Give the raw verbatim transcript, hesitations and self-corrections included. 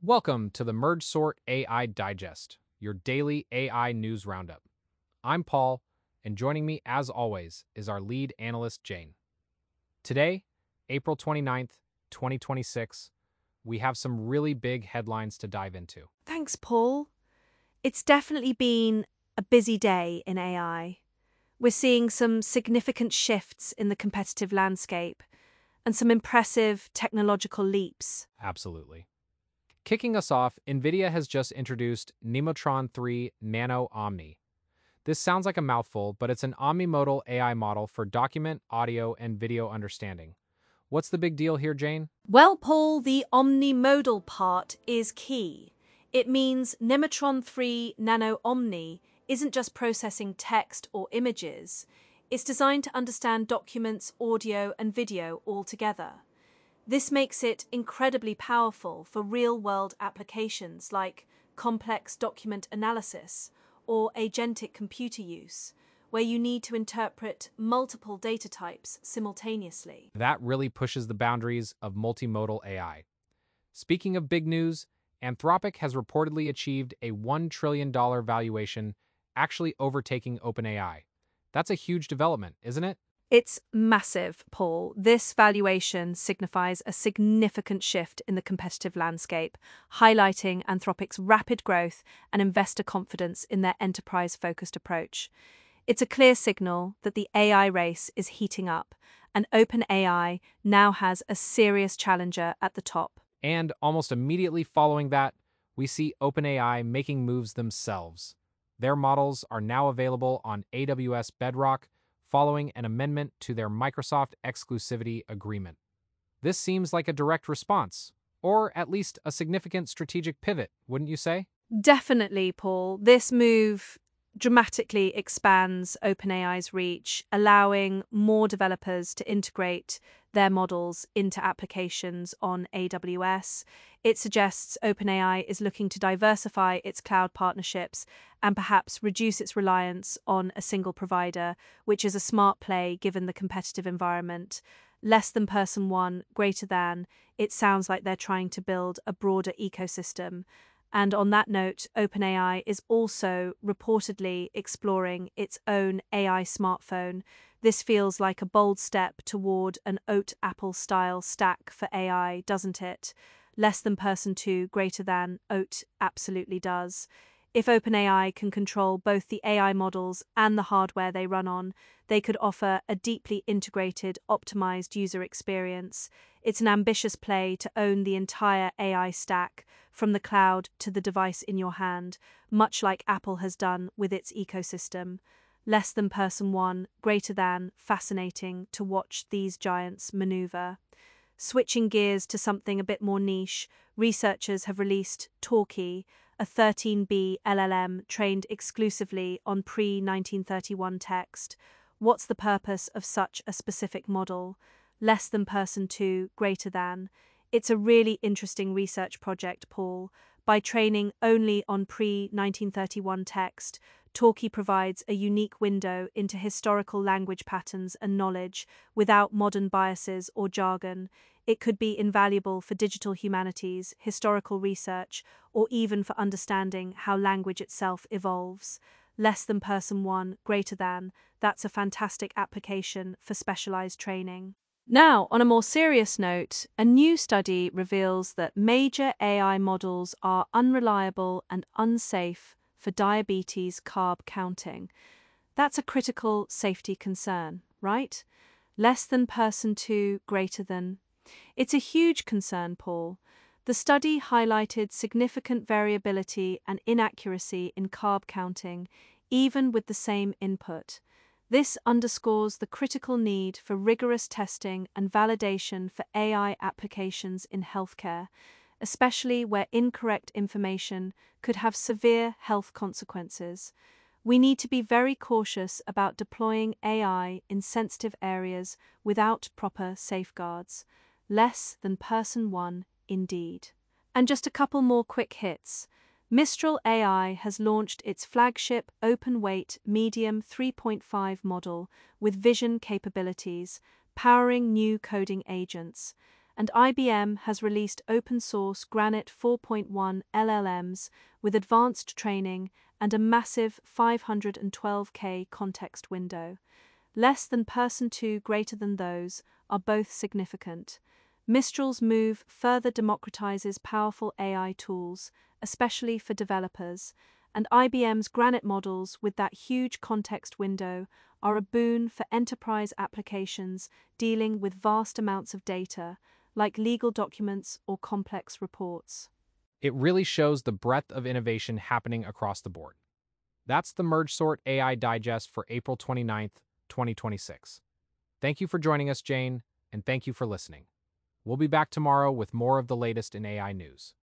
Welcome to the MergeSort A I Digest, your daily A I news roundup. I'm Paul, and joining me, as always, is our lead analyst, Jane. Today, April twenty-ninth, twenty twenty-six, we have some really big headlines to dive into. Thanks, Paul. It's definitely been a busy day in A I. We're seeing some significant shifts in the competitive landscape and some impressive technological leaps. Absolutely. Kicking us off, NVIDIA has just introduced Nemotron three Nano Omni. This sounds like a mouthful, but it's an omnimodal A I model for document, audio, and video understanding. What's the big deal here, Jane? Well, Paul, the omnimodal part is key. It means Nematron three Nano Omni isn't just processing text or images. It's designed to understand documents, audio, and video all together. This makes it incredibly powerful for real-world applications like complex document analysis or agentic computer use, where you need to interpret multiple data types simultaneously. That really pushes the boundaries of multimodal A I. Speaking of big news, Anthropic has reportedly achieved a one trillion dollars valuation, actually overtaking OpenAI. That's a huge development, isn't it? It's massive, Paul. This valuation signifies a significant shift in the competitive landscape, highlighting Anthropic's rapid growth and investor confidence in their enterprise-focused approach. It's a clear signal that the A I race is heating up, and OpenAI now has a serious challenger at the top. And almost immediately following that, we see OpenAI making moves themselves. Their models are now available on A W S Bedrock, following an amendment to their Microsoft exclusivity agreement. This seems like a direct response, or at least a significant strategic pivot, wouldn't you say? Definitely, Paul. This move dramatically expands OpenAI's reach, allowing more developers to integrate their models into applications on A W S. It suggests OpenAI is looking to diversify its cloud partnerships and perhaps reduce its reliance on a single provider, which is a smart play given the competitive environment. Less than person one, greater than, it sounds like they're trying to build a broader ecosystem. And on that note, OpenAI is also reportedly exploring its own A I smartphone. This feels like a bold step toward an Oat Apple style stack for A I, doesn't it? Less than person two, greater than, Oat absolutely does. If OpenAI can control both the A I models and the hardware they run on, they could offer a deeply integrated, optimized user experience. It's an ambitious play to own the entire A I stack, from the cloud to the device in your hand, much like Apple has done with its ecosystem. Less than person one, greater than, fascinating to watch these giants maneuver. Switching gears to something a bit more niche, researchers have released Talkie, a thirteen B L L M trained exclusively on pre nineteen thirty-one text. What's the purpose of such a specific model? Less than person two, greater than. It's a really interesting research project, Paul. By training only on pre nineteen thirty-one text, Talkie provides a unique window into historical language patterns and knowledge without modern biases or jargon. It could be invaluable for digital humanities, historical research, or even for understanding how language itself evolves. Less than person one, greater than. That's a fantastic application for specialized training. Now, on a more serious note, a new study reveals that major A I models are unreliable and unsafe for diabetes carb counting. That's a critical safety concern, right? Less than person two, greater than. It's a huge concern, Paul. The study highlighted significant variability and inaccuracy in carb counting, even with the same input. This underscores the critical need for rigorous testing and validation for A I applications in healthcare, especially where incorrect information could have severe health consequences. We need to be very cautious about deploying A I in sensitive areas without proper safeguards. Less than person one, indeed. And just a couple more quick hits. Mistral A I has launched its flagship open-weight medium three point five model with vision capabilities, powering new coding agents. and I B M has released open-source Granite four point one L L Ms with advanced training and a massive five hundred twelve K context window. Less than Person two greater than those are both significant. Mistral's move further democratizes powerful A I tools, especially for developers, and I B M's Granite models with that huge context window are a boon for enterprise applications dealing with vast amounts of data, like legal documents or complex reports. It really shows the breadth of innovation happening across the board. That's the MergeSort A I Digest for April twenty-ninth, twenty twenty-six. Thank you for joining us, Jane, and thank you for listening. We'll be back tomorrow with more of the latest in A I news.